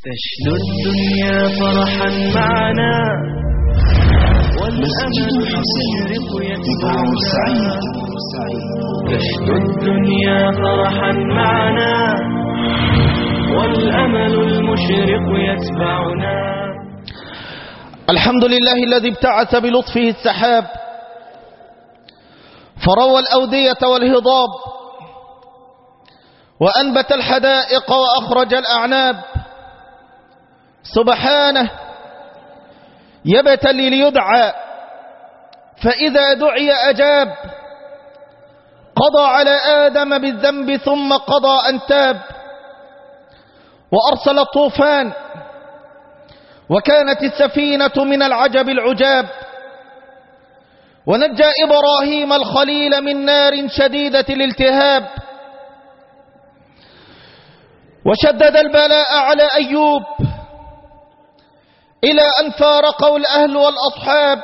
تشنو الدنيا فرحا معنا مسجد الحسين ببورسعيد. تشنو الدنيا فرحا معنا والأمل المشرق يتبعنا. الحمد لله الذي ابتعث بلطفه السحاب فروى الأودية والهضاب وأنبت الحدائق وأخرج الأعناب. سبحانه يبتلي ليدعى فإذا دعي أجاب. قضى على آدم بالذنب ثم قضى أن تاب وأرسل الطوفان وكانت السفينة من العجب العجاب. ونجى إبراهيم الخليل من نار شديدة الالتهاب. وشدد البلاء على أيوب إلى أن فارقه الأهل والأصحاب.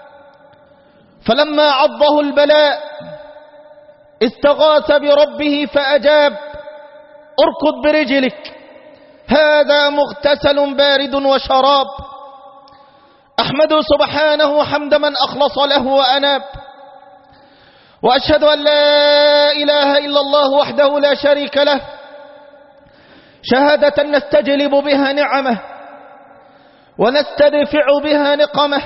فلما عضه البلاء استغاث بربه فأجاب. اركض برجلك هذا مغتسل بارد وشراب. أحمد سبحانه حمد من أخلص له وأناب. وأشهد أن لا إله إلا الله وحده لا شريك له شهادة نستجلب بها نعمه ونستدفع بها نقمه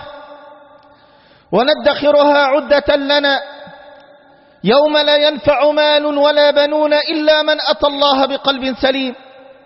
وندخرها عدة لنا يوم لا ينفع مال ولا بنون إلا من أتى الله بقلب سليم.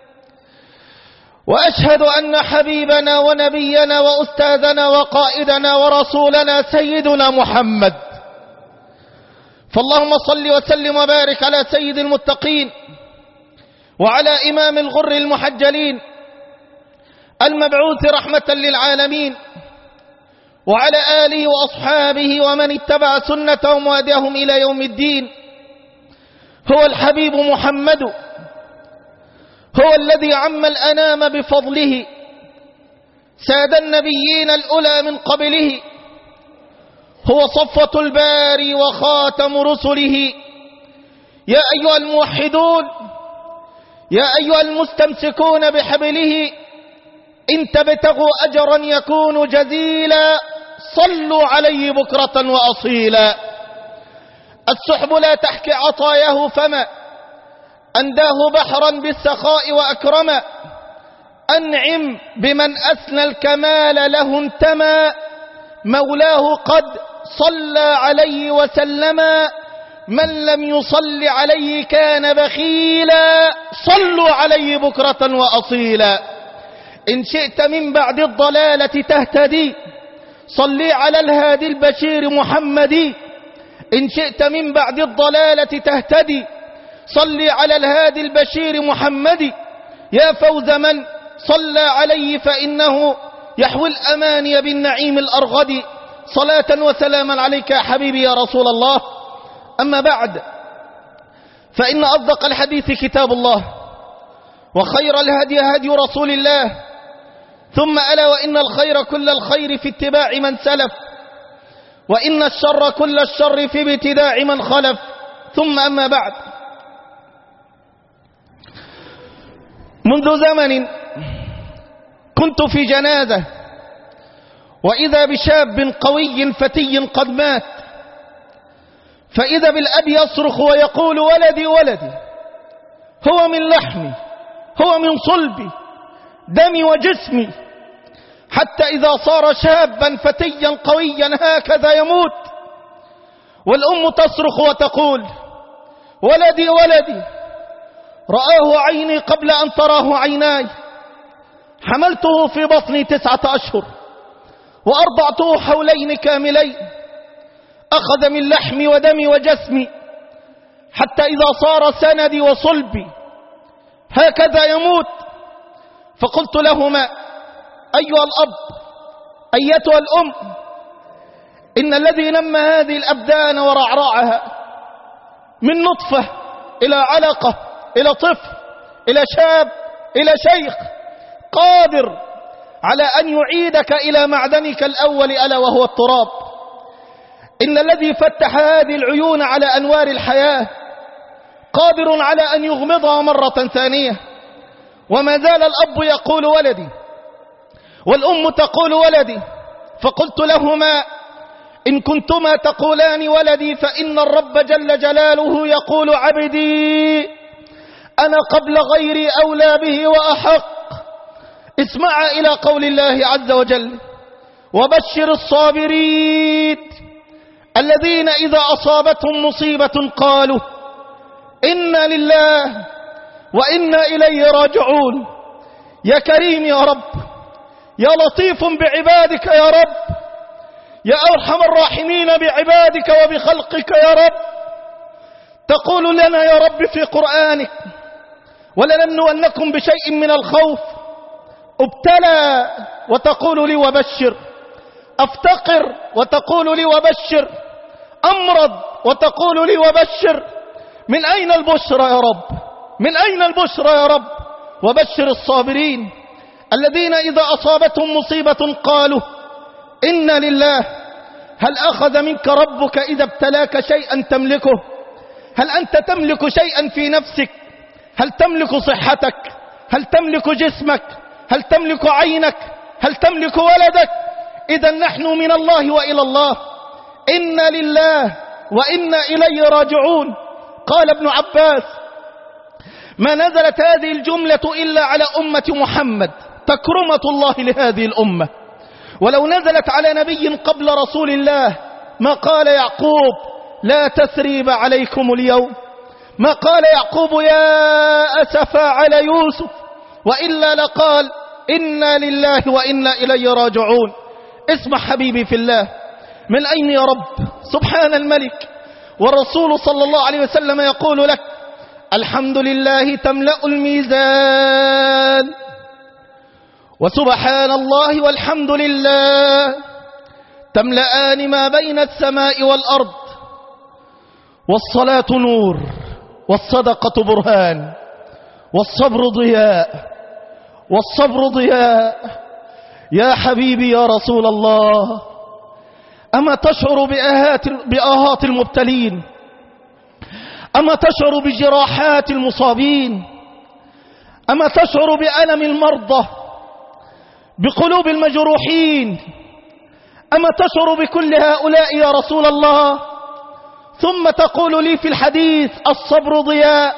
وأشهد أن حبيبنا ونبينا وأستاذنا وقائدنا ورسولنا سيدنا محمد. فاللهم صل وسلم وبارك على سيد المتقين وعلى إمام الغر المحجلين المبعوث رحمة للعالمين وعلى آله وأصحابه ومن اتبع سنتهم وهداهم إلى يوم الدين. هو الحبيب محمد هو الذي عم الأنام بفضله ساد النبيين الأولى من قبله. هو صفوة الباري وخاتم رسله. يا أيها الموحدون يا أيها المستمسكون بحبله إن تبتغوا أجرا يكون جزيلا صلوا عليه بكرة وأصيلا. السحب لا تحكي عطاياه فما أنداه بحرا بالسخاء وأكرما. أنعم بمن أسنى الكمال له انتمى. مولاه قد صلى عليه وسلما. من لم يصل عليه كان بخيلا صلوا عليه بكرة وأصيلا. إن شئت من بعد الضلالة تهتدي صلي على الهادي البشير محمد. إن شئت من بعد الضلالة تهتدي صلي على الهادي البشير محمد. يا فوز من صلى عليه فإنه يحوي الأماني بالنعيم الأرغد. صلاة وسلاما عليك يا حبيبي يا رسول الله. أما بعد فإن أصدق الحديث كتاب الله وخير الهدي هدي رسول الله ثم ألا وإن الخير كل الخير في اتباع من سلف وإن الشر كل الشر في ابتداع من خلف. ثم أما بعد منذ زمن كنت في جنازة وإذا بشاب قوي فتي قد مات. فإذا بالأب يصرخ ويقول ولدي ولدي هو من لحمي هو من صلبي دمي وجسمي. حتى إذا صار شابا فتيا قويا هكذا يموت. والأم تصرخ وتقول ولدي ولدي رآه عيني قبل أن تراه عيناي. حملته في بطني 9 أشهر وأرضعته حولين كاملين. أخذ من لحمي ودمي وجسمي حتى إذا صار سندي وصلبي هكذا يموت. فقلت لهما أيها الأب أيتها الأم إن الذي نمى هذه الأبدان ورعرعها من نطفة إلى علقة إلى طفل إلى شاب إلى شيخ قادر على أن يعيدك إلى معدنك الأول ألا وهو التراب. إن الذي فتح هذه العيون على أنوار الحياة قادر على أن يغمضها مرة ثانية وما زال الأب يقول ولدي والأم تقول ولدي، فقلت لهما إن كنتما تقولان ولدي فإن الرب جل جلاله يقول عبدي أنا قبل غيري أولى به وأحق. اسمع إلى قول الله عز وجل وبشر الصابرين الذين إذا أصابتهم مصيبة قالوا إنا لله وإنا إليه راجعون. يا كريم يا رب، يا لطيف بعبادك يا رب، يا أرحم الراحمين بعبادك وبخلقك يا رب، تقول لنا يا رب في قرآنك ولنبلونكم بشيء من الخوف، ابتلى وتقول لي وبشر، أفتقر وتقول لي وبشر، أمرض وتقول لي وبشر. من أين البشرى يا رب؟ من أين البشرى يا رب؟ وبشر الصابرين الذين إذا أصابتهم مصيبة قالوا إنا لله. هل أخذ منك ربك إذا ابتلاك شيئا تملكه؟ هل أنت تملك شيئا في نفسك؟ هل تملك صحتك؟ هل تملك جسمك؟ هل تملك عينك؟ هل تملك ولدك؟ إذا نحن من الله وإلى الله، إنا لله وإنا إليه راجعون. قال ابن عباس ما نزلت هذه الجملة إلا على أمة محمد، تكرمة الله لهذه الأمة، ولو نزلت على نبي قبل رسول الله ما قال يعقوب لا تثريب عليكم اليوم، ما قال يعقوب يا أسفا على يوسف، وإلا لقال إنا لله وإنا إليه راجعون. اسمع حبيبي في الله، من أين يا رب؟ سبحان الملك، والرسول صلى الله عليه وسلم يقول لك الحمد لله تملأ الميزان، وسبحان الله والحمد لله تملأان ما بين السماء والأرض، والصلاة نور، والصدقة برهان، والصبر ضياء، والصبر ضياء. يا حبيبي يا رسول الله، أما تشعر بآهات المبتلين؟ أما تشعر بجراحات المصابين؟ أما تشعر بألم المرضى، بقلوب المجروحين؟ أما تشعر بكل هؤلاء يا رسول الله؟ ثم تقول لي في الحديث الصبر ضياء.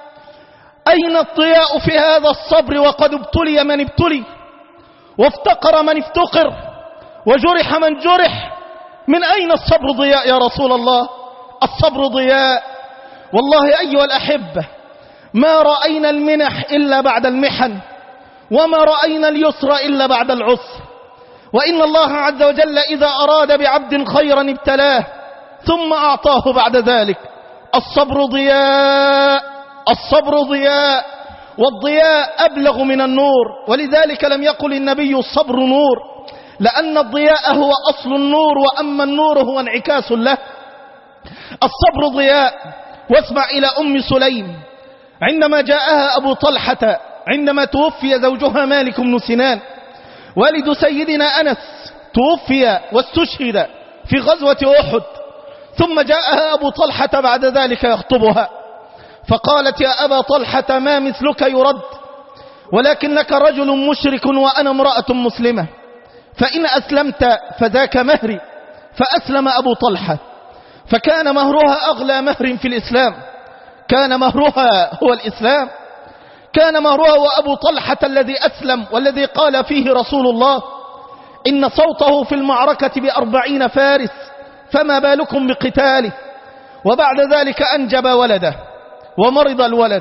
أين الضياء في هذا الصبر وقد ابتلي من ابتلي، وافتقر من افتقر، وجرح من جرح؟ من أين الصبر ضياء يا رسول الله؟ الصبر ضياء. والله أيها الأحبة ما رأينا المنح إلا بعد المحن، وما رأينا اليسر إلا بعد العسر، وإن الله عز وجل إذا أراد بعبد خيرا ابتلاه ثم أعطاه بعد ذلك. الصبر ضياء، الصبر ضياء، والضياء أبلغ من النور، ولذلك لم يقل النبي الصبر نور، لأن الضياء هو أصل النور، وأما النور هو انعكاس له. الصبر ضياء. واسمع إلى أم سليم عندما جاءها أبو طلحة عندما توفي زوجها مالك بن سنان والد سيدنا أنس، توفي واستشهد في غزوة أحد، ثم جاءها أبو طلحة بعد ذلك يخطبها، فقالت يا أبا طلحة ما مثلك يرد، ولكنك رجل مشرك وأنا امرأة مسلمة، فإن أسلمت فذاك مهري. فأسلم أبو طلحة، فكان مهرها أغلى مهر في الإسلام، كان مهرها هو الإسلام، كان مهرها وأبو طلحة الذي أسلم، والذي قال فيه رسول الله إن صوته في المعركة ب40 فارس، فما بالكم بقتاله. وبعد ذلك أنجب ولده ومرض الولد،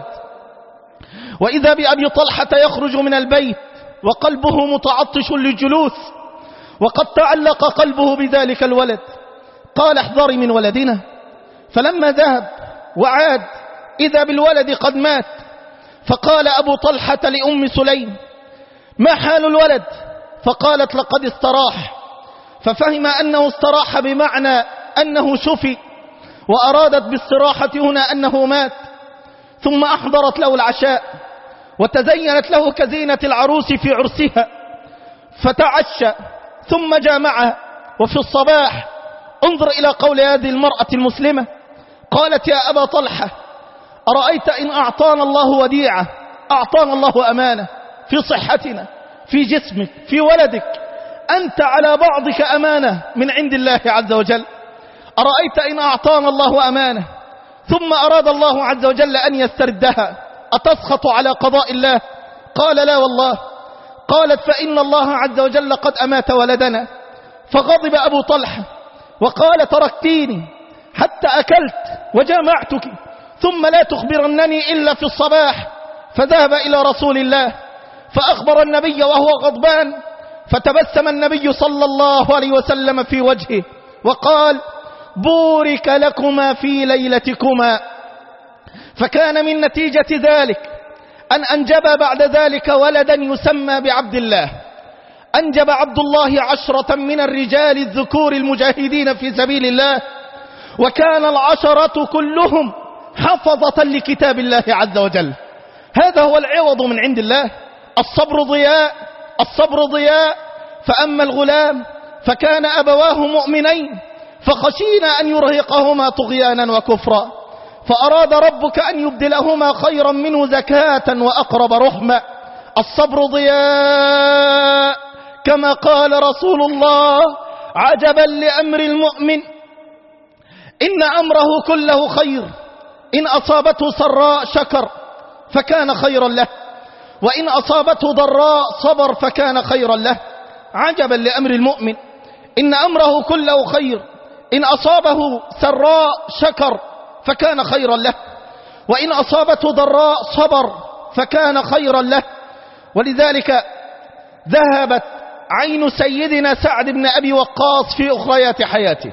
وإذا بأبي طلحة يخرج من البيت وقلبه متعطش للجلوس، وقد تعلق قلبه بذلك الولد، قال احذري من ولدنا. فلما ذهب وعاد إذا بالولد قد مات، فقال أبو طلحة لأم سليم ما حال الولد؟ فقالت لقد استراح، ففهم أنه استراح بمعنى أنه شفي، وأرادت باستراحة هنا أنه مات. ثم أحضرت له العشاء وتزينت له كزينة العروس في عرسها، فتعشى ثم جامعها. وفي الصباح انظر إلى قول هذه المرأة المسلمة، قالت يا أبا طلحة أرأيت إن أعطانا الله وديعة أعطانا الله أمانة في صحتنا، في جسمك، في ولدك، أنت على بعضك أمانة من عند الله عز وجل. أرأيت إن أعطانا الله أمانة ثم أراد الله عز وجل أن يستردها، أتسخط على قضاء الله؟ قال لا والله. قالت فإن الله عز وجل قد أمات ولدنا. فغضب أبو طلحة وقال تركتيني حتى أكلت وجامعتك ثم لا تخبرنني إلا في الصباح. فذهب إلى رسول الله فأخبر النبي وهو غضبان، فتبسم النبي صلى الله عليه وسلم في وجهه وقال بورك لكما في ليلتكما. فكان من نتيجة ذلك أن أنجب بعد ذلك ولدا يسمى بعبد الله. أنجب عبد الله 10 من الرجال الذكور المجاهدين في سبيل الله، وكان 10 كلهم حفظة لكتاب الله عز وجل. هذا هو العوض من عند الله. الصبر ضياء، الصبر ضياء. فأما الغلام فكان أبواه مؤمنين فخشينا أن يرهقهما طغيانا وكفرا، فأراد ربك أن يبدلهما خيرا منه زكاة وأقرب رحمة. الصبر ضياء، كما قال رسول الله عجبا لأمر المؤمن إن أمره كله خير، إن أصابته سراء شكر فكان خيرا له، وإن أصابته ضراء صبر فكان خيرا له. عجبا لأمر المؤمن إن أمره كله خير، إن أصابه سراء شكر فكان خيرا له، وإن أصابته ضراء صبر فكان خيرا له. ولذلك ذهبت عين سيدنا سعد بن أبي وقاص في أخريات حياته،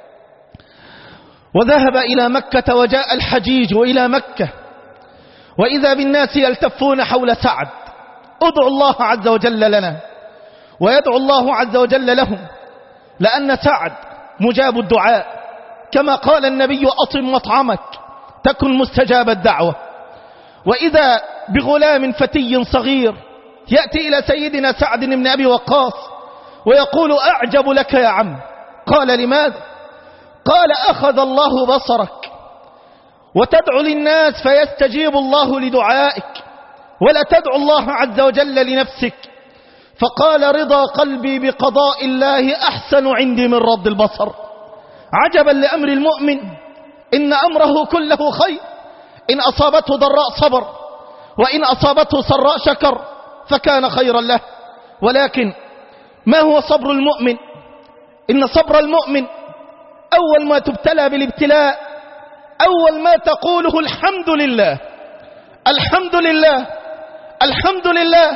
وذهب إلى مكة وجاء الحجيج إلى مكة، وإذا بالناس يلتفون حول سعد. ادعوا الله عز وجل لنا ويدعو الله عز وجل لهم، لأن سعد مجاب الدعاء، كما قال النبي أطم مطعمك تكن مستجاب الدعوة. وإذا بغلام فتي صغير يأتي إلى سيدنا سعد بن أبي وقاص ويقول أعجب لك يا عم. قال لماذا؟ قال أخذ الله بصرك وتدعو للناس فيستجيب الله لدعائك، ولا تدعو الله عز وجل لنفسك. فقال رضا قلبي بقضاء الله أحسن عندي من رد البصر. عجبا لأمر المؤمن إن أمره كله خير، إن أصابته ضراء صبر، وإن أصابته سراء شكر فكان خيرا له. ولكن ما هو صبر المؤمن؟ إن صبر المؤمن أول ما تبتلى بالابتلاء أول ما تقوله الحمد لله، الحمد لله، الحمد لله.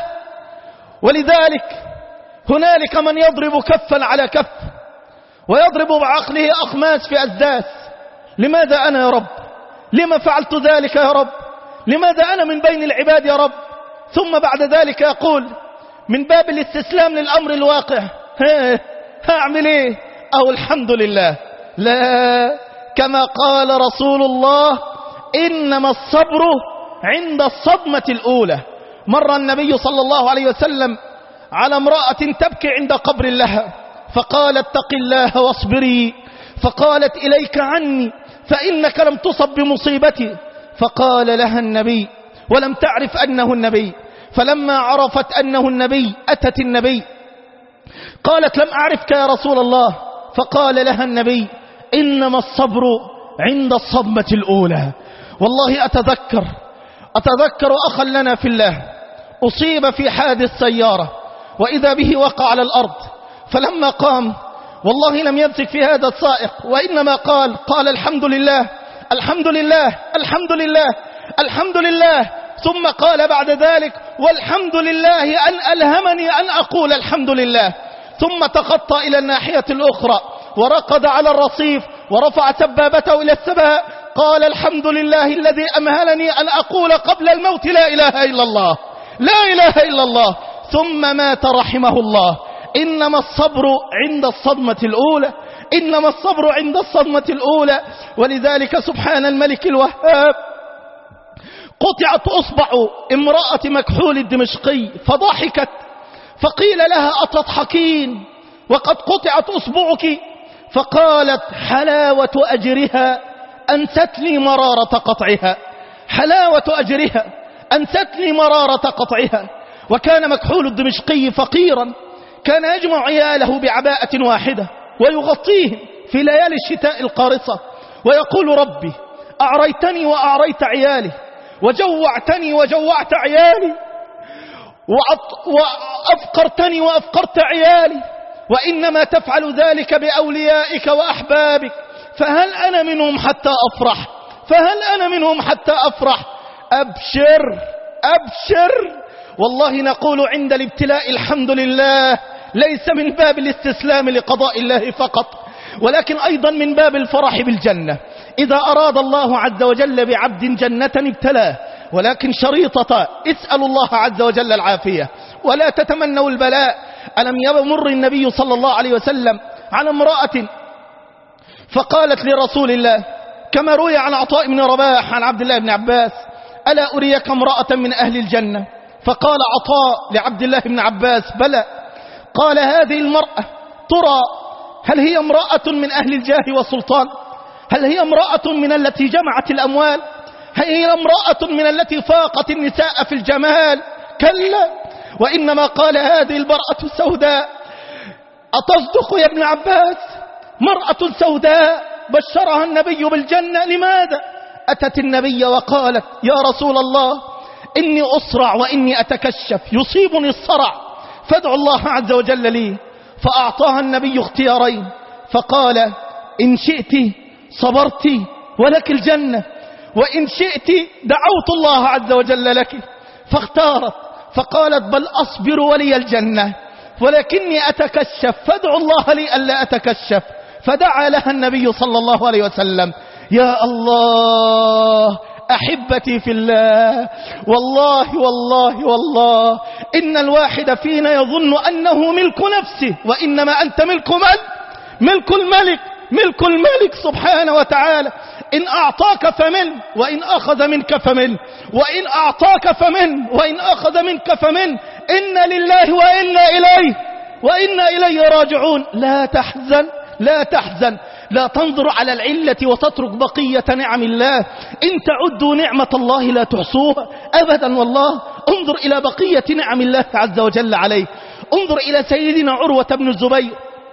ولذلك هنالك من يضرب كفا على كف ويضرب بعقله أخماس في أسداس. لماذا أنا يا رب؟ لما فعلت ذلك يا رب؟ لماذا أنا من بين العباد يا رب؟ ثم بعد ذلك يقول من باب الاستسلام للأمر الواقع هعمل ايه؟ أو الحمد لله. لا، كما قال رسول الله إنما الصبر عند الصدمة الأولى. مر النبي صلى الله عليه وسلم على امرأة تبكي عند قبر لها فقال اتق الله واصبري، فقالت إليك عني فإنك لم تصب بمصيبتي. فقال لها النبي ولم تعرف أنه النبي، فلما عرفت أنه النبي أتت النبي قالت لم أعرفك يا رسول الله. فقال لها النبي إنما الصبر عند الصدمة الأولى. والله أتذكر أخا لنا في الله أصيب في حادث سيارة وإذا به وقع على الأرض، فلما قام والله لم يمسك في هذا السائق وإنما قال الحمد لله الحمد لله الحمد لله الحمد لله. ثم قال بعد ذلك والحمد لله أن ألهمني أن أقول الحمد لله. ثم تخطى إلى الناحية الأخرى ورقد على الرصيف ورفع سبابته إلى السماء قال الحمد لله الذي أمهلني أن أقول قبل الموت لا إله إلا الله، لا إله إلا الله. ثم مات رحمه الله. إنما الصبر عند الصدمة الأولى، إنما الصبر عند الصدمة الأولى. ولذلك سبحان الملك الوهاب قطعت أصبع امرأة مكحول الدمشقي فضحكت، فقيل لها أتضحكين وقد قطعت أصبعك؟ فقالت حلاوة أجرها أنست لي مرارة قطعها. حلاوة أجرها أنستني مرارة قطعها. وكان مكحول الدمشقي فقيرا، كان يجمع عياله بعباءة واحدة ويغطيهم في ليالي الشتاء القارصة، ويقول: ربي أعريتني وأعريت عيالي، وجوعتني وجوعت عيالي، وأفقرتني وأفقرت عيالي، وإنما تفعل ذلك بأوليائك وأحبابك، فهل أنا منهم حتى أفرح؟ فهل أنا منهم حتى أفرح؟ أبشر أبشر. والله نقول عند الابتلاء الحمد لله، ليس من باب الاستسلام لقضاء الله فقط، ولكن أيضا من باب الفرح بالجنة. إذا أراد الله عز وجل بعبد جنة ابتلاه، ولكن شريطة: اسألوا الله عز وجل العافية ولا تتمنوا البلاء. ألم يمر النبي صلى الله عليه وسلم على امرأة فقالت لرسول الله، كما روي عن عطاء بن رباح عن عبد الله بن عباس: ألا أريك امرأة من أهل الجنة؟ فقال عطاء لعبد الله بن عباس: بلى. قال: هذه المرأة ترى هل هي امرأة من أهل الجاه والسلطان؟ هل هي امرأة من التي جمعت الأموال؟ هل هي امرأة من التي فاقت النساء في الجمال؟ كلا، وإنما قال: هذه المرأة السوداء. أتصدق يا ابن عباس؟ مرأة سوداء بشرها النبي بالجنة. لماذا؟ أتت النبي وقالت: يا رسول الله، إني أصرع وإني أتكشف، يصيبني الصرع، فادعوا الله عز وجل لي. فأعطاها النبي اختيارين، فقال: إن شئت صبرت ولك الجنة، وإن شئت دعوت الله عز وجل لك. فاختارت، فقالت: بل أصبر ولي الجنة، ولكني أتكشف، فادعوا الله لي ألا أتكشف. فدعا لها النبي صلى الله عليه وسلم. يا الله، أحبتي في الله، والله والله والله إن الواحد فينا يظن أنه ملك نفسه، وإنما أنت ملك من؟ ملك الملك، ملك الملك سبحانه وتعالى. إن أعطاك فمن، وإن أخذ منك فمن، وإن أعطاك فمن، وإن أخذ منك فمن. إن لله وإنا إليه راجعون. لا تحزن، لا تحزن، لا تنظر على العلة وتترك بقية نعم الله. إن تعدوا نعمة الله لا تحصوها أبدا والله. انظر إلى بقية نعم الله عز وجل عليه. انظر إلى سيدنا عروة بن الزبير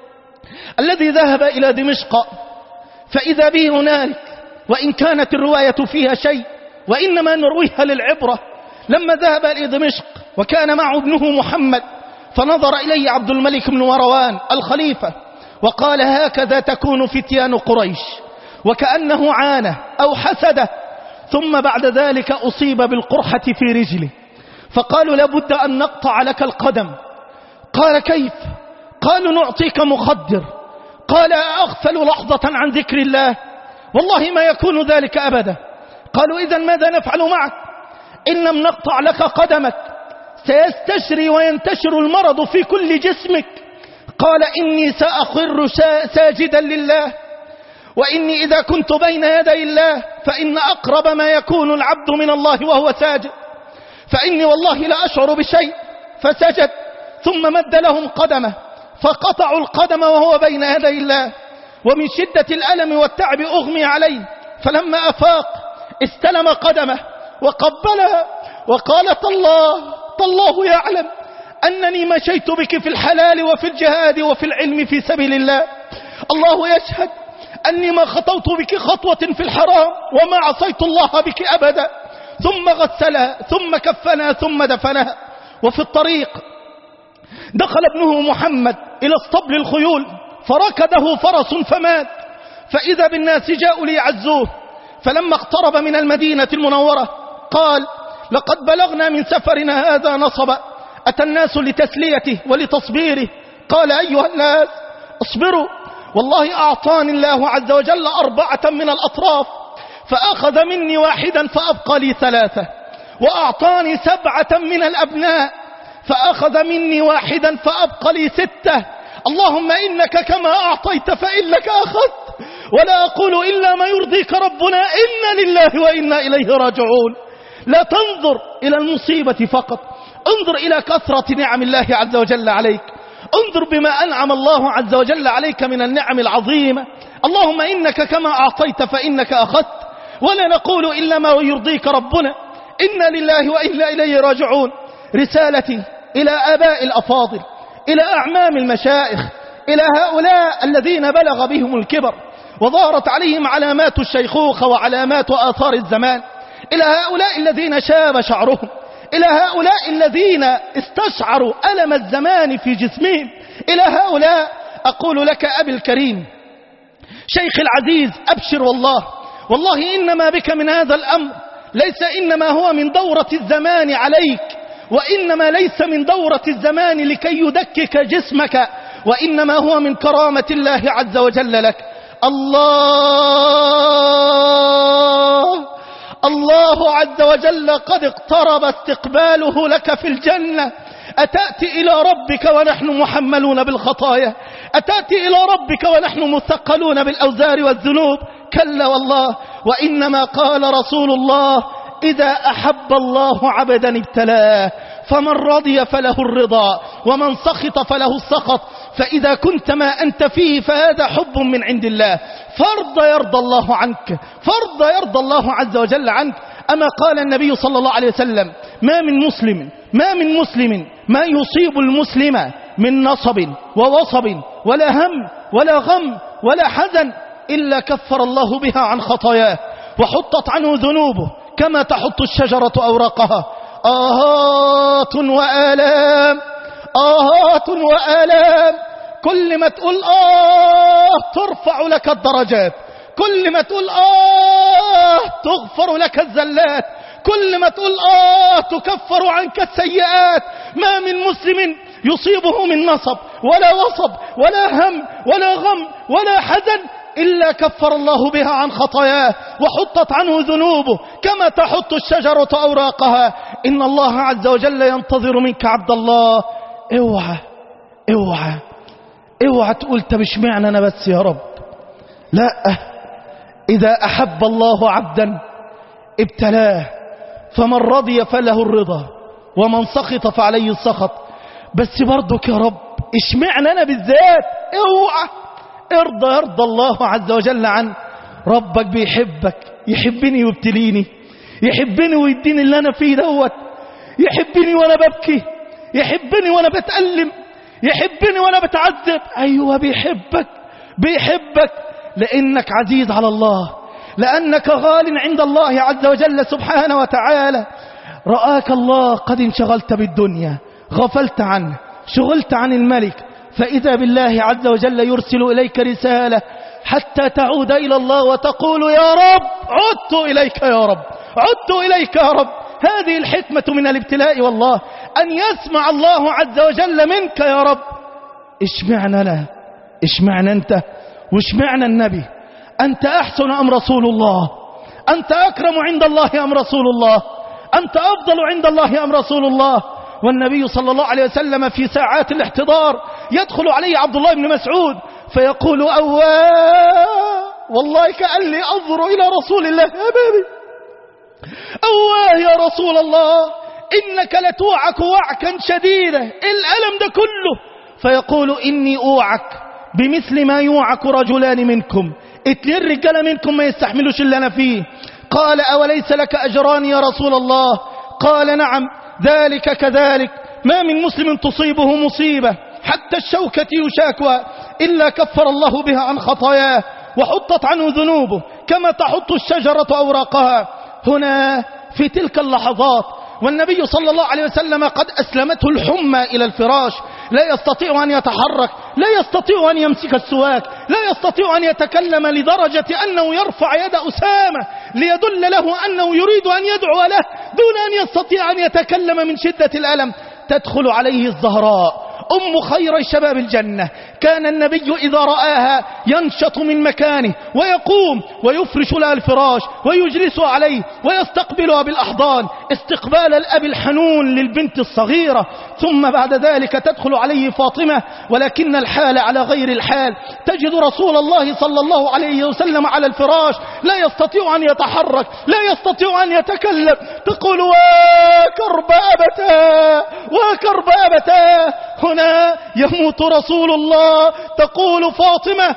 الذي ذهب إلى دمشق، فإذا به هنالك، وإن كانت الرواية فيها شيء وإنما نرويها للعبرة. لما ذهب إلى دمشق وكان معه ابنه محمد، فنظر إليه عبد الملك بن مروان الخليفة وقال: هكذا تكون فتيان قريش، وكأنه عانه أو حسده. ثم بعد ذلك أصيب بالقرحة في رجله، فقالوا: لابد أن نقطع لك القدم. قال: كيف؟ قالوا: نعطيك مخدر. قال: أغفل لحظة عن ذكر الله؟ والله ما يكون ذلك أبدا. قالوا: إذن ماذا نفعل معك؟ إن لم نقطع لك قدمك سيستشري وينتشر المرض في كل جسمك. قال: إني سأخر ساجدا لله، وإني إذا كنت بين يدي الله فإن أقرب ما يكون العبد من الله وهو ساجد، فإني والله لا أشعر بشيء. فسجد، ثم مد لهم قدمه، فقطعوا القدم وهو بين يدي الله، ومن شدة الألم والتعب أغمي عليه. فلما أفاق استلم قدمه وقبلها وقالت: الله يعلم أنني مشيت بك في الحلال وفي الجهاد وفي العلم في سبيل الله. الله يشهد أني ما خطوت بك خطوة في الحرام وما عصيت الله بك أبدا. ثم غسلها، ثم كفنها، ثم دفنها. وفي الطريق دخل ابنه محمد إلى اسطبل الخيول، فركده فرس فمات. فإذا بالناس جاءوا ليعزوه. فلما اقترب من المدينة المنورة قال: لقد بلغنا من سفرنا هذا نصبا. أتى الناس لتسليته ولتصبيره. قال: أيها الناس اصبروا، والله أعطاني الله عز وجل 4 من الأطراف، فأخذ مني واحدا فأبقى لي 3، وأعطاني 7 من الأبناء، فأخذ مني واحدا فأبقى لي 6. اللهم إنك كما أعطيت فإنك أخذت، ولا أقول إلا ما يرضيك ربنا. إنا لله وإنا إليه راجعون. لا تنظر إلى المصيبة فقط، انظر إلى كثرة نعم الله عز وجل عليك. انظر بما أنعم الله عز وجل عليك من النعم العظيمة. اللهم إنك كما أعطيت فإنك أخذت، ولا نقول إلا ما يرضيك ربنا. إنا لله وإنا إليه راجعون. رسالتي إلى آباء الأفاضل، إلى أعمام المشائخ، إلى هؤلاء الذين بلغ بهم الكبر وظهرت عليهم علامات الشيخوخة وعلامات آثار الزمان، إلى هؤلاء الذين شاب شعرهم، إلى هؤلاء الذين استشعروا ألم الزمان في جسمهم، إلى هؤلاء أقول لك أبي الكريم شيخ العزيز أبشر والله إنما بك من هذا الأمر ليس إنما هو من دورة الزمان عليك، وإنما ليس من دورة الزمان لكي يدكك جسمك، وإنما هو من كرامة الله عز وجل لك. الله عز وجل قد اقترب استقباله لك في الجنة. أتأتي إلى ربك ونحن محملون بالخطايا؟ أتأتي إلى ربك ونحن مثقلون بالأوزار والذنوب؟ كلا والله. وإنما قال رسول الله إذا أحب الله عبدا ابتلاه، فمن رضي فله الرضا ومن سخط فله السخط، فإذا كنت ما أنت فيه فهذا حب من عند الله، فرض يرضى الله عنك، فرض يرضى الله عز وجل عنك. أما قال النبي صلى الله عليه وسلم ما من مسلم ما يصيب المسلم من نصب ووصب ولا هم ولا غم ولا حزن إلا كفر الله بها عن خطاياه وحطت عنه ذنوبه كما تحط الشجرة أوراقها. آهات وآلام، آهات وآلام، كل ما تقول ترفع لك الدرجات، كل ما تقول تغفر لك الزلات، كل ما تقول تكفر عنك السيئات. ما من مسلم يصيبه من نصب ولا وصب ولا هم ولا غم ولا حزن إلا كفر الله بها عن خطاياه وحطت عنه ذنوبه كما تحط الشجرة أوراقها. إن الله عز وجل ينتظر منك عبد الله. اوعى تقول طب اشمعنى انا بس يا رب. لا، إذا أحب الله عبدا ابتلاه، فمن رضي فله الرضا ومن سخط فعليه السخط. بس برضك يا رب اشمعنى انا بالذات؟ اوعى، يرضى الله عز وجل عنه. ربك بيحبك، يحبني ويبتليني، يحبني ويديني اللي انا فيه دوت، يحبني وانا ببكي، يحبني وانا بتألم، يحبني وانا بتعذب. ايوه بيحبك لانك عزيز على الله، لانك غال عند الله عز وجل سبحانه وتعالى. رآك الله قد انشغلت بالدنيا، غفلت عنه، شغلت عن الملك، فإذا بالله عز وجل يرسل إليك رسالة حتى تعود إلى الله وتقول يا رب عدت إليك يا رب، عدت إليك يا رب. هذه الحكمة من الابتلاء والله، أن يسمع الله عز وجل منك يا رب. اشمعنى أنا؟ اشمعنى أنت؟ واشمعنى النبي؟ أنت أحسن أم رسول الله؟ أنت أكرم عند الله أم رسول الله؟ أنت أفضل عند الله أم رسول الله؟ والنبي صلى الله عليه وسلم في ساعات الاحتضار يدخل عليه عبد الله بن مسعود فيقول والله كأن لي أنظر إلى رسول الله. يا بابي يا رسول الله إنك لتوعك وعكا شديدا، الألم ده كله. فيقول إني أوعك بمثل ما يوعك رجلان منكم، 2 رجال منكم ما يستحملوش اللي أنا فيه. قال أوليس لك أجران يا رسول الله؟ قال نعم، ذلك كذلك. ما من مسلم تصيبه مصيبة حتى الشوكة يشاكها إلا كفر الله بها عن خطاياه وحطت عنه ذنوبه كما تحط الشجرة أوراقها. هنا في تلك اللحظات والنبي صلى الله عليه وسلم قد أسلمته الحمى إلى الفراش، لا يستطيع أن يتحرك، لا يستطيع أن يمسك السواك، لا يستطيع أن يتكلم، لدرجة أنه يرفع يد أسامة ليدل له أنه يريد أن يدعو له دون أن يستطيع أن يتكلم من شدة الألم. تدخل عليه الزهراء أم خير شباب الجنة، كان النبي إذا رآها ينشط من مكانه ويقوم ويفرش لها الفراش ويجلسها عليه ويستقبلها بالأحضان استقبال الأب الحنون للبنت الصغيرة. ثم بعد ذلك تدخل عليه فاطمة، ولكن الحال على غير الحال. تجد رسول الله صلى الله عليه وسلم على الفراش لا يستطيع أن يتحرك، لا يستطيع أن يتكلم. تقول وكرب أبتاه، وكرب أبتاه. هنا يموت رسول الله الله تقول فاطمة: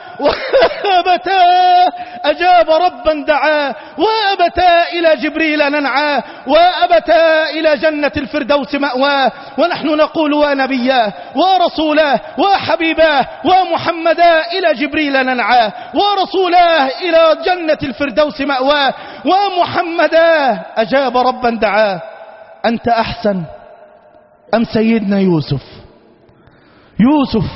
وأبتاه أجاب ربا دعاه، وأبتا إلى جبريل ننعاه، وأبتا إلى جنة الفردوس مأواه. ونحن نقول: ونبياه ورسولاه وحبيباه ومحمدا إلى جبريل ننعاه، ورسولاه إلى جنة الفردوس مأواه، ومحمدا أجاب ربا دعاه. أنت أحسن أم سيدنا يوسف؟ يوسف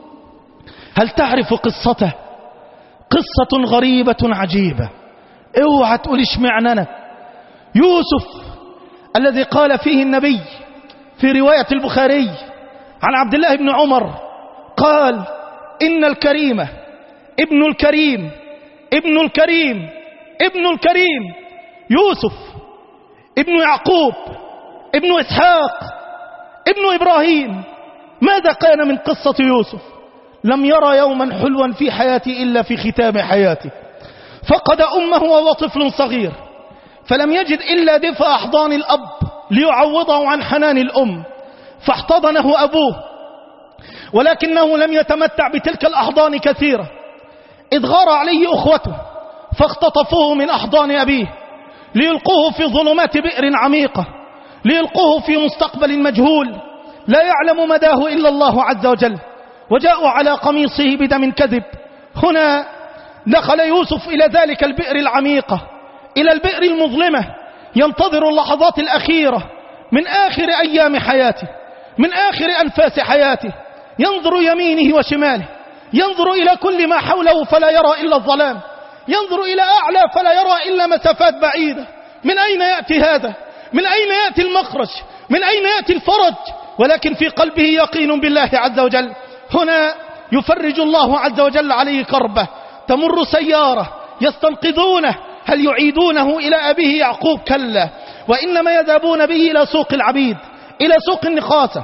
هل تعرف قصته؟ قصة غريبة عجيبة. اوعى تقول اشمعنى يوسف الذي قال فيه النبي في رواية البخاري عن عبد الله بن عمر قال: إن الكريم ابن الكريم ابن الكريم ابن الكريم يوسف ابن يعقوب ابن إسحاق ابن إبراهيم. ماذا كان من قصة يوسف؟ لم يرى يوما حلوا في حياته إلا في ختام حياته. فقد أمه وهو طفل صغير، فلم يجد إلا دفء أحضان الأب ليعوضه عن حنان الأم، فاحتضنه أبوه، ولكنه لم يتمتع بتلك الأحضان كثيرا، إذ غار عليه أخوته فاختطفوه من أحضان أبيه ليلقوه في ظلمات بئر عميقة، ليلقوه في مستقبل مجهول لا يعلم مداه إلا الله عز وجل. وجاءوا على قميصه بدم كذب. هنا دخل يوسف إلى ذلك البئر العميقة، إلى البئر المظلمة، ينتظر اللحظات الأخيرة من آخر أيام حياته، من آخر أنفاس حياته. ينظر يمينه وشماله، ينظر إلى كل ما حوله فلا يرى إلا الظلام، ينظر إلى أعلى فلا يرى إلا مسافات بعيدة. من أين يأتي هذا؟ من أين يأتي المخرج؟ من أين يأتي الفرج؟ ولكن في قلبه يقين بالله عز وجل. هنا يفرج الله عز وجل عليه كربة. تمر سيارة يستنقذونه، هل يعيدونه إلى أبيه يعقوب؟ كلا، وإنما يذهبون به إلى سوق العبيد، إلى سوق النخاسة،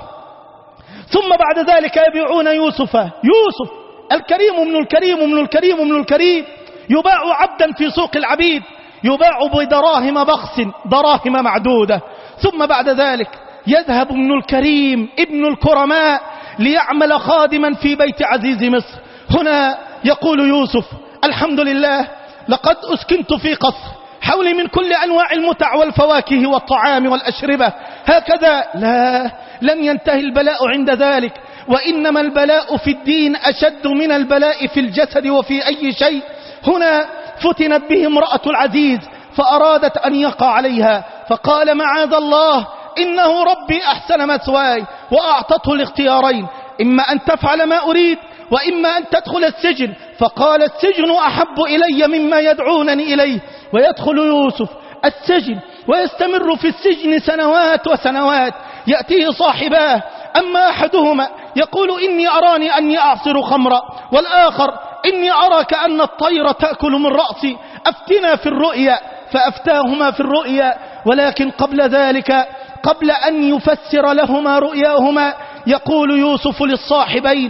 ثم بعد ذلك يبيعون يوسف. يوسف الكريم ابن الكريم ابن الكريم ابن الكريم يباع عبدا في سوق العبيد، يباع بدراهم بخس، دراهم معدودة. ثم بعد ذلك يذهب ابن الكريم ابن الكرماء ليعمل خادما في بيت عزيز مصر. هنا يقول يوسف: الحمد لله لقد أسكنت في قصر حولي من كل أنواع المتع والفواكه والطعام والأشربة. هكذا لا، لم ينتهي البلاء عند ذلك، وإنما البلاء في الدين أشد من البلاء في الجسد وفي أي شيء. هنا فتنت به امرأة العزيز فأرادت أن يقع عليها، فقال: معاذ الله، إنه ربي أحسن مثواي. وأعطته الاختيارين: إما أن تفعل ما أريد وإما أن تدخل السجن. فقال: السجن أحب إلي مما يدعونني إليه. ويدخل يوسف السجن ويستمر في السجن سنوات وسنوات. يأتيه صاحباه، أما أحدهما يقول: إني أراني أني أعصر خمرا، والآخر: إني أرى كأن الطير تأكل من رأسي، أفتنا في الرؤيا. فأفتاهما في الرؤيا، ولكن قبل ذلك، قبل أن يفسر لهما رؤياهما، يقول يوسف للصاحبين: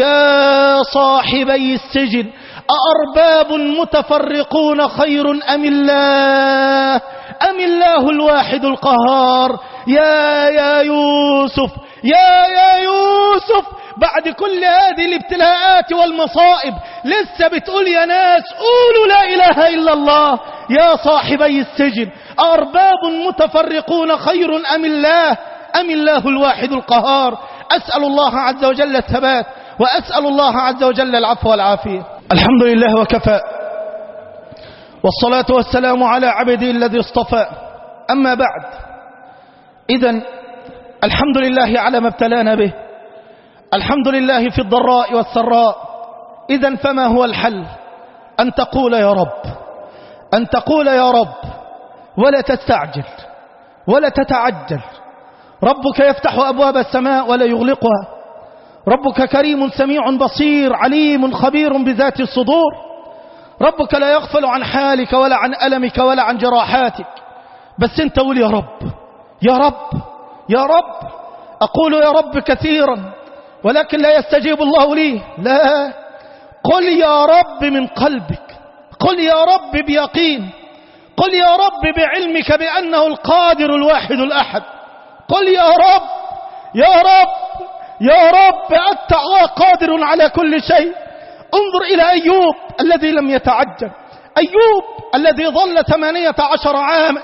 يا صاحبي السجن أأرباب متفرقون خير أم الله الواحد القهار. يا يوسف، يا يوسف، بعد كل هذه الابتلاءات والمصائب لسه بتقول يا ناس قولوا لا إله إلا الله. يا صاحبي السجن أأرباب متفرقون خير أم الله الواحد القهار. أسأل الله عز وجل الثبات، وأسأل الله عز وجل العفو والعافية. الحمد لله وكفى، والصلاة والسلام على عبده الذي اصطفى. أما بعد، إذن الحمد لله على ما ابتلانا به، الحمد لله في الضراء والسراء. إذن فما هو الحل؟ أن تقول يا رب، أن تقول يا رب، ولا تستعجل ولا تتعجل. ربك يفتح أبواب السماء ولا يغلقها. ربك كريم سميع بصير عليم خبير بذات الصدور. ربك لا يغفل عن حالك ولا عن ألمك ولا عن جراحاتك. بس انت قول يا رب، يا رب، يا رب. أقول يا رب كثيرا ولكن لا يستجيب الله لي. لا، قل يا رب من قلبك، قل يا رب بيقين، قل يا رب بعلمك بأنه القادر الواحد الأحد. قل يا رب، يا رب، يا رب أنت قادر على كل شيء. انظر إلى أيوب الذي لم يتعجل، أيوب الذي ظل 18 عاما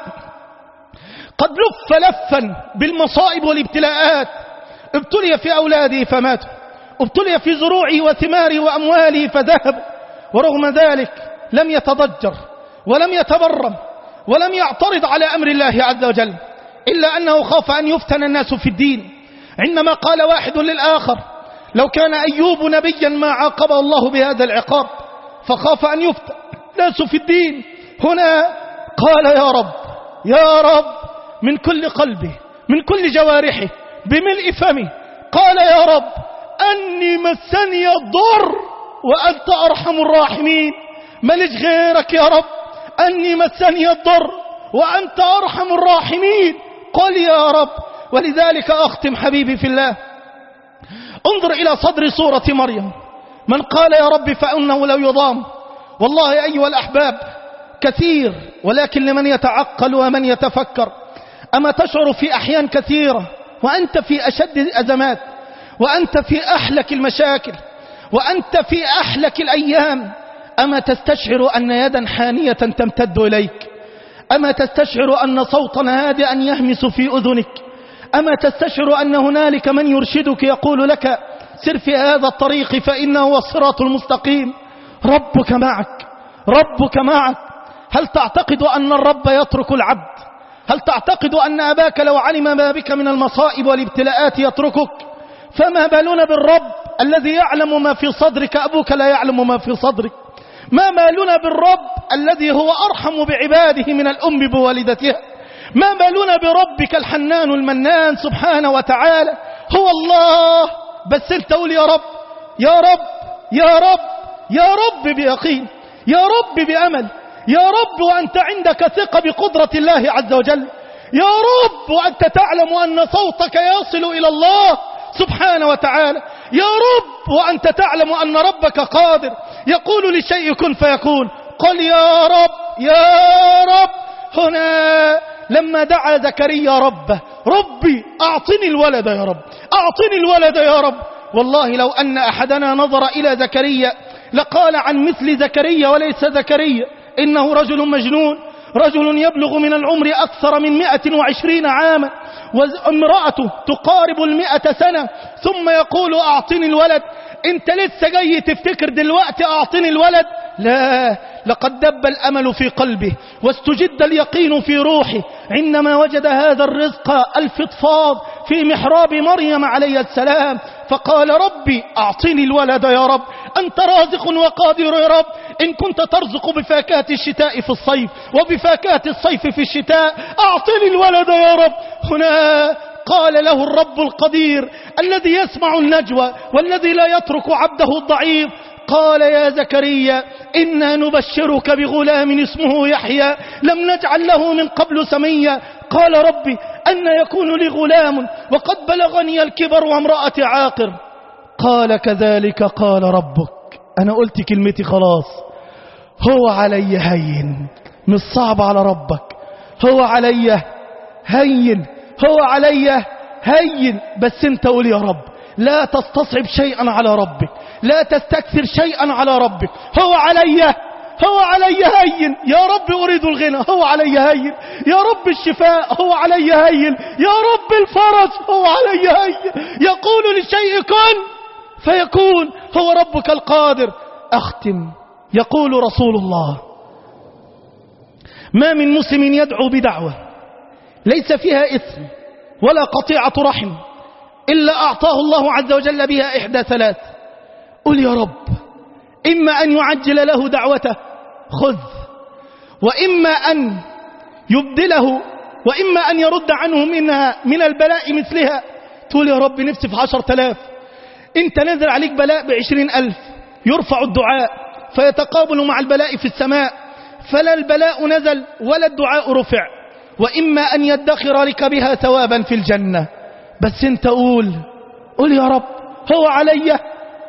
قد لف لفا بالمصائب والابتلاءات، ابتلي في أولاده فماتوا، ابتلي في زروعه وثماره وأمواله فذهبوا، ورغم ذلك لم يتضجر ولم يتبرم ولم يعترض على أمر الله عز وجل، إلا أنه خاف أن يفتن الناس في الدين. عندما قال واحد للآخر لو كان أيوب نبيا ما عاقبه الله بهذا العقاب، فخاف أن يفتن الناس في الدين. هنا قال يا رب يا رب من كل قلبه من كل جوارحه بملء فمه، قال يا رب أني مسني الضر وأنت أرحم الراحمين. ملج غيرك يا رب، أني مسني الضر وأنت أرحم الراحمين. قل يا رب. ولذلك أختم حبيبي في الله، انظر إلى صدر سورة مريم، من قال يا رب فإنه لو يضام. والله أيها الأحباب كثير، ولكن لمن يتعقل ومن يتفكر. أما تشعر في أحيان كثيرة وأنت في أشد الأزمات، وأنت في أحلك المشاكل، وأنت في أحلك الأيام، أما تستشعر أن يدا حانية تمتد إليك؟ أما تستشعر أن صوتا هادئا يهمس في أذنك؟ أما تستشعر أن هنالك من يرشدك يقول لك سر في هذا الطريق فإنه هو الصراط المستقيم؟ ربك معك، ربك معك. هل تعتقد أن الرب يترك العبد؟ هل تعتقد أن أباك لو علم ما بك من المصائب والابتلاءات يتركك؟ فما بالنا بالرب الذي يعلم ما في صدرك؟ أبوك لا يعلم ما في صدرك. ما بالنا بالرب الذي هو أرحم بعباده من الأم بوالدتها؟ ما بالنا بربك الحنان المنان سبحانه وتعالى؟ هو الله. بس انت قول يا رب يا رب يا رب يا رب بيقين، يا رب بأمل، يا رب وأنت عندك ثقة بقدرة الله عز وجل، يا رب وأنت تعلم أن صوتك يصل إلى الله سبحانه وتعالى، يا رب وأنت تعلم أن ربك قادر يقول لشيء كن فيكون. قل يا رب يا رب. هنا لما دعا زكريا ربه ربي أعطني الولد يا رب، أعطني الولد يا رب. والله لو أن أحدنا نظر إلى زكريا لقال عن مثل زكريا وليس زكريا إنه رجل مجنون، رجل يبلغ من العمر أكثر من 120 عاما، وامرأته تقارب 100 سنة، ثم يقول أعطني الولد. انت لسه جاي تفتكر دلوقتي أعطني الولد؟ لا، لقد دب الأمل في قلبه واستجد اليقين في روحه عندما وجد هذا الرزق الفضفاض في محراب مريم عليه السلام، فقال ربي أعطني الولد يا رب، أنت رازق وقادر يا رب. إن كنت ترزق بفاكهة الشتاء في الصيف وبفاكهة الصيف في الشتاء، أعطني الولد يا رب. هنا قال له الرب القدير الذي يسمع النجوى والذي لا يترك عبده الضعيف، قال يا زكريا إنا نبشرك بغلام اسمه يحيى لم نجعل له من قبل سميا. قال ربي أن يكون لي غلام وقد بلغني الكبر وامرأتي عاقر. قال كذلك قال ربك. أنا قلت كلمتي خلاص. هو علي هين، مش صعب على ربك. هو علي هين، هو علي هين. بس انت قول يا رب، لا تستصعب شيئا على ربك، لا تستكثر شيئا على ربك. هو علي هين. يا رب أريد الغنى، هو علي هين. يا رب الشفاء، هو علي هين. يا رب الفرج، هو علي هين. يقول لشيء كن فيكون، هو ربك القادر. أختم. يقول رسول الله ما من مسلم يدعو بدعوة ليس فيها إثم ولا قطيعة رحم إلا أعطاه الله عز وجل بها إحدى ثلاث. قل يا رب، إما أن يعجل له دعوته خذ، وإما أن يبدله، وإما أن يرد عنه منها من البلاء مثلها. تقول يا رب نفسي في 10,000، انت نزل عليك بلاء ب20,000، يرفع الدعاء فيتقابل مع البلاء في السماء، فلا البلاء نزل ولا الدعاء رفع. وإما أن يدخر لك بها ثوابا في الجنة. بس انت قول يا رب، هو علي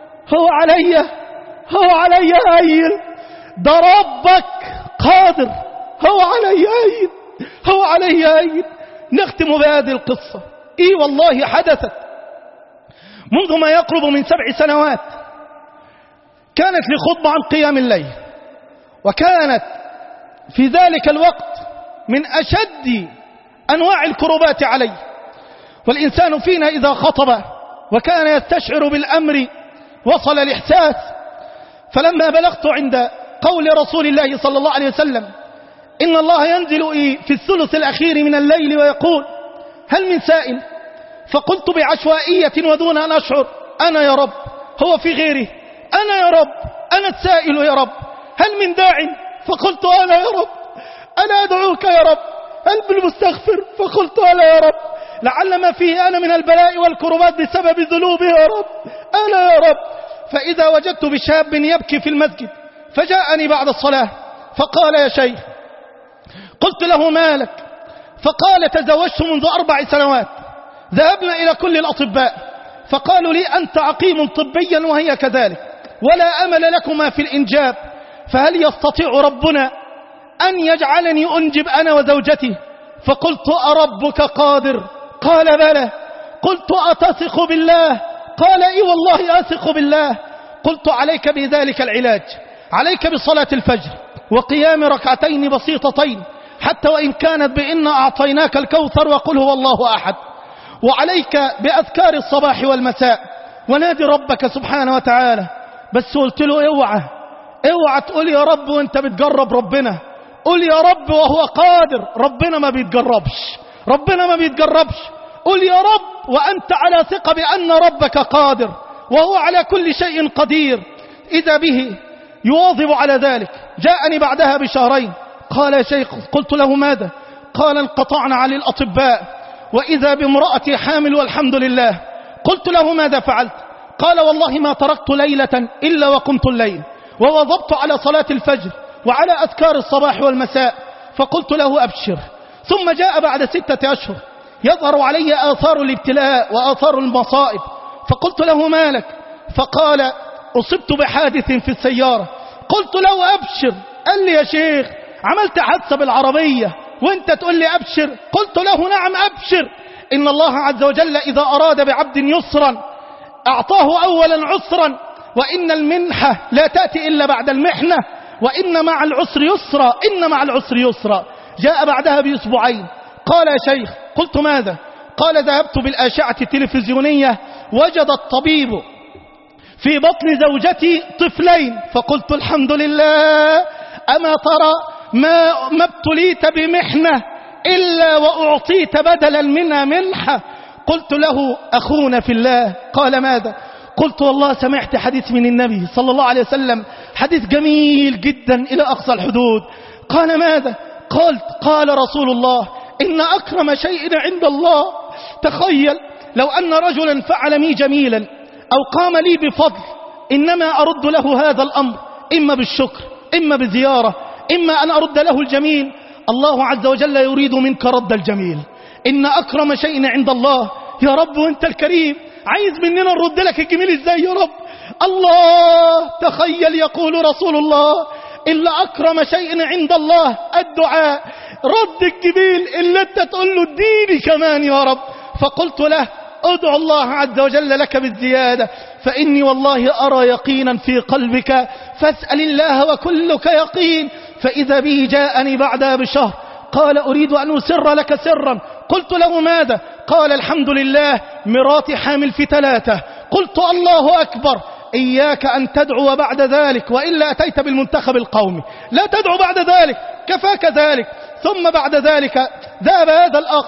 هين. ده ربك قادر، هو علي هين. نختم بهذه القصة. والله حدثت منذ ما يقرب من 7 سنوات كانت لي خطبة عن قيام الليل، وكانت في ذلك الوقت من أشد أنواع الكربات علي. والإنسان فينا إذا خطب وكان يستشعر بالأمر وصل الإحساس. فلما بلغت عند قول رسول الله صلى الله عليه وسلم إن الله ينزل في الثلث الأخير من الليل ويقول هل من سائل؟ فقلت بعشوائية ودون أن أشعر أنا يا رب، هو في غيره، أنا يا رب، أنا السائل يا رب، هل من داع؟ فقلت أنا يا رب، أنا أدعوك يا رب، هل بالمستغفر؟ فقلت أنا يا رب، لعل ما فيه أنا من البلاء والكربات بسبب ذنوبي يا رب، أنا يا رب. فإذا وجدت بشاب يبكي في المسجد فجاءني بعد الصلاة فقال يا شيخ، قلت له ما لك؟ فقال تزوجت منذ 4 سنوات، ذهبنا إلى كل الأطباء فقالوا لي أنت عقيم طبيا وهي كذلك ولا أمل لكما في الإنجاب، فهل يستطيع ربنا أن يجعلني أنجب أنا وزوجتي؟ فقلت أربك قادر؟ قال بلى. قلت أتثق بالله؟ قال إي والله أثق بالله. قلت عليك بذلك العلاج، عليك بصلاة الفجر وقيام ركعتين بسيطتين حتى وإن كانت بإن أعطيناك الكوثر وقل هو الله أحد، وعليك بأذكار الصباح والمساء ونادي ربك سبحانه وتعالى. بس قلت له اوعى تقول يا رب وانت بتجرب ربنا، قل يا رب وهو قادر. ربنا ما بيتجربش، ربنا ما بيتجربش. قل يا رب وأنت على ثقة بأن ربك قادر وهو على كل شيء قدير. إذا به يواظب على ذلك. جاءني بعدها ب2 قال يا شيخ، قلت له ماذا؟ قال انقطعنا عن الأطباء وإذا بامرأتي حامل والحمد لله. قلت له ماذا فعلت؟ قال والله ما تركت ليلة إلا وقمت الليل ووظبت على صلاة الفجر وعلى أذكار الصباح والمساء. فقلت له أبشر. ثم جاء بعد 6 أشهر يظهر علي آثار الابتلاء وآثار المصائب. فقلت له مالك؟ فقال أصبت بحادث في السيارة. قلت له أبشر. قال لي يا شيخ عملت حادثة بالعربية وانت تقول لي أبشر؟ قلت له نعم أبشر. إن الله عز وجل إذا أراد بعبد يسرا أعطاه أولا عسرا، وإن المنحة لا تأتي إلا بعد المحنة، وإن مع العسر يسرا، إن مع العسر يسرا. جاء بعدها ب2 قال يا شيخ. قلت ماذا؟ قال ذهبت بالأشعة التلفزيونية وجد الطبيب في بطن زوجتي طفلين. فقلت الحمد لله، أما ترى ما ابتليت بمحنة إلا وأعطيت بدلا منها منحة. قلت له أخونا في الله. قال ماذا؟ قلت والله سمعت حديث من النبي صلى الله عليه وسلم، حديث جميل جدا إلى أقصى الحدود. قال ماذا؟ قال رسول الله إن أكرم شيء عند الله، تخيل لو أن رجلا فعل لي جميلا أو قام لي بفضل، إنما أرد له هذا الأمر إما بالشكر إما بزيارة، إما أن أرد له الجميل. الله عز وجل يريد منك رد الجميل. إن أكرم شيء عند الله. يا رب وانت الكريم، عايز مننا نرد لك الجميل ازاي يا رب؟ الله، تخيل يقول رسول الله إن أكرم شيء عند الله الدعاء، رد الجميل اللي انت تقول له اديني كمان يا رب. فقلت له ادعو الله عز وجل لك بالزيادة، فإني والله أرى يقينا في قلبك، فاسأل الله وكلك يقين. فإذا به جاءني بعدها ب1 قال أريد أن أسر لك سرا. قلت له ماذا؟ قال الحمد لله مراتي حامل في 3. قلت الله أكبر. إياك أن تدعو بعد ذلك وإلا أتيت بالمنتخب القومي، لا تدعو بعد ذلك، كفاك ذلك. ثم بعد ذلك ذهب هذا الأخ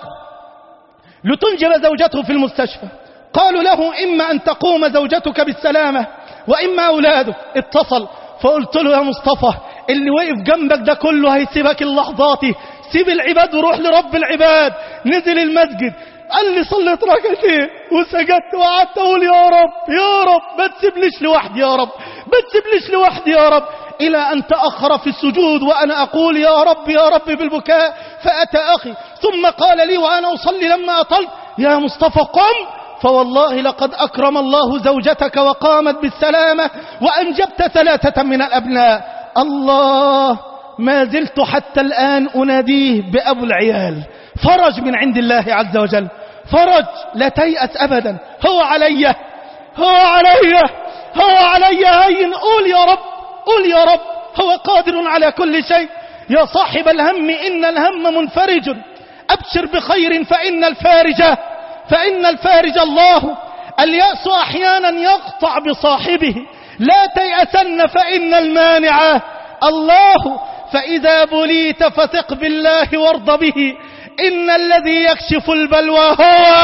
لتنجب زوجته في المستشفى. قالوا له إما أن تقوم زوجتك بالسلامة وإما أولادك. اتصل فقلت له يا مصطفى اللي وقف جنبك ده كله هيسيبك اللحظات، سيب العباد وروح لرب العباد. نزل المسجد قال لي صليت ركعتين وسجدت وقعدت اقول يا رب يا رب ما تسيبليش لوحدي يا رب، ما تسيبليش لوحدي يا رب، إلى أن تأخر في السجود وأنا أقول يا رب بالبكاء. فأتى أخي ثم قال لي وأنا أصلي لما أطلت يا مصطفى قم، فوالله لقد أكرم الله زوجتك وقامت بالسلامة وأنجبت 3 من الأبناء. الله، ما زلت حتى الآن أناديه بأبو العيال. فرج من عند الله عز وجل، فرج، لا تيأس أبدا. هو علي هو علي هين. قول يا رب، قول يا رب، هو قادر على كل شيء. يا صاحب الهم إن الهم منفرج، أبشر بخير فإن الفارج الله. اليأس أحيانا يقطع بصاحبه، لا تيأسن فإن المانع الله. فإذا بليت فثق بالله وارض به، إن الذي يكشف البلوى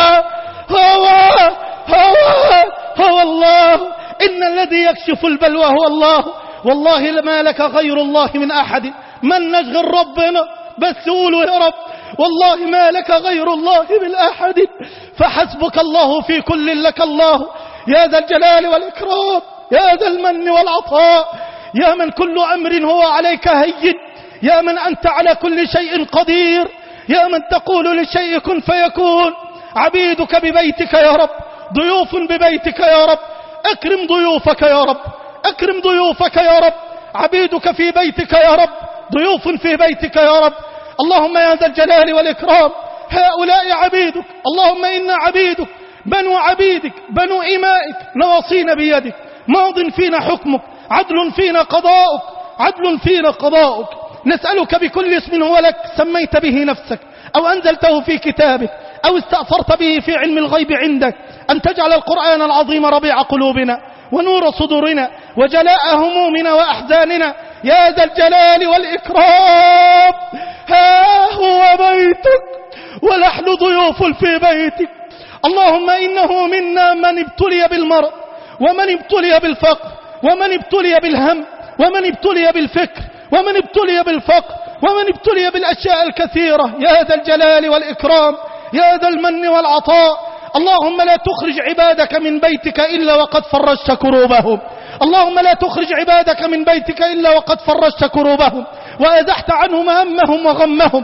هو الله. إن الذي يكشف البلوى هو الله. والله ما لك غير الله من أحد. من نشغل ربنا بس قولوا يا رب، والله ما لك غير الله من أحد. فحسبك الله في كل لك الله، يا ذا الجلال والإكرام، يا ذا المن والعطاء، يا من كل أمر هو عليك هين، يا من أنت على كل شيء قدير، يا من تقول للشيء كن فيكون. عبيدك ببيتك يا رب، ضيوف ببيتك يا رب، أكرم ضيوفك يا رب، أكرم ضيوفك يا رب. عبيدك في بيتك يا رب، ضيوف في بيتك يا رب. اللهم يا ذا الجلال والإكرام، هؤلاء عبيدك، اللهم إنا عبيدك، بنو عبيدك، بنو إمائك، نواصينا بيدك، ماض فينا حكمك، عدل فينا قضاؤك، عدل فينا قضاؤك. نسألك بكل اسم هو لك سميت به نفسك أو أنزلته في كتابك أو استأثرت به في علم الغيب عندك، أن تجعل القرآن العظيم ربيع قلوبنا ونور صدورنا وجلاء همومنا وأحزاننا، يا ذا الجلال والإكرام. ها هو بيتك ونحن ضيوف في بيتك. اللهم إنه منا من ابتلي بالمرض، ومن ابتلي بالفقر، ومن ابتلي بالهم، ومن ابتلي بالفكر، ومن ابتلي بالفقر، ومن ابتلي بالأشياء الكثيرة، يا ذا الجلال والإكرام، يا ذا المن والعطاء. اللهم لا تخرج عبادك من بيتك إلا وقد فرجت كروبهم. اللهم لا تخرج عبادك من بيتك إلا وقد فرجت كروبهم وأزحت عنهم همهم وغمهم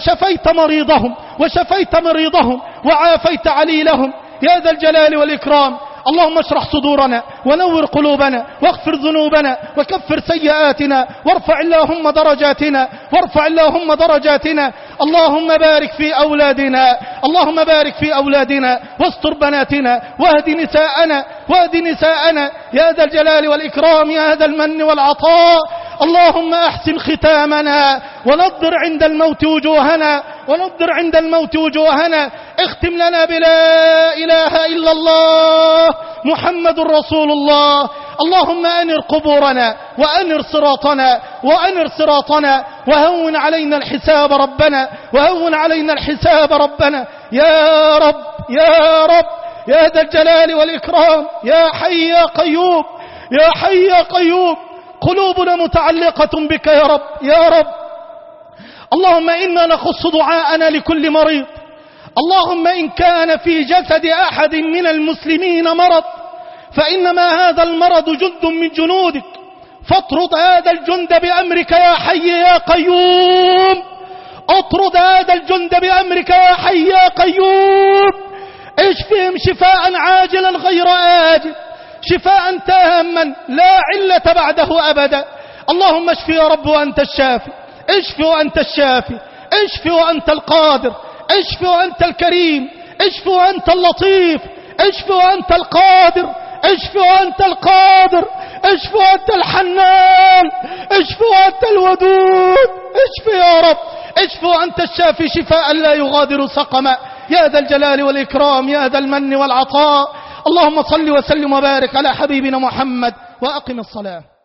وشفيت مريضهم وعافيت عليلهم، يا ذا الجلال والإكرام. اللهم اشرح صدورنا ونور قلوبنا واغفر ذنوبنا وكفر سيئاتنا وارفع اللهم درجاتنا. اللهم بارك في أولادنا، اللهم بارك في أولادنا واستر بناتنا واهد نساءنا يا ذا الجلال والإكرام، يا ذا المن والعطاء. اللهم أحسن ختامنا ونضر عند الموت وجوهنا اختم لنا بلا إله إلا الله محمد رسول الله. اللهم أنر قبورنا وأنر صراطنا وهون علينا الحساب ربنا يا رب يا ذا الجلال والإكرام، يا حي يا قيوم. قلوبنا متعلقة بك يا رب. اللهم إنا نخص دعاءنا لكل مريض. اللهم إن كان في جسد أحد من المسلمين مرض فإنما هذا المرض جند من جنودك، فاطرد هذا الجند بأمرك يا حي يا قيوم. اطرد هذا الجند بأمرك يا حي يا قيوم. اشفهم شفاء عاجلا غير آجل، شفاء تاما لا علة بعده أبدا. اللهم اشف يا رب وأنت الشافي، اشف وأنت الشافي، اشف وأنت القادر، اشف وأنت الكريم، اشف وأنت اللطيف، اشف وأنت القادر، اشف وأنت القادر، اشف وأنت الحنان، اشف وأنت الودود، اشف يا رب، اشف وأنت الشافي شفاء لا يغادر سقما، يا ذا الجلال والإكرام، يا ذا المن والعطاء. اللهم صل وسلم وبارك على حبيبنا محمد وأقم الصلاة.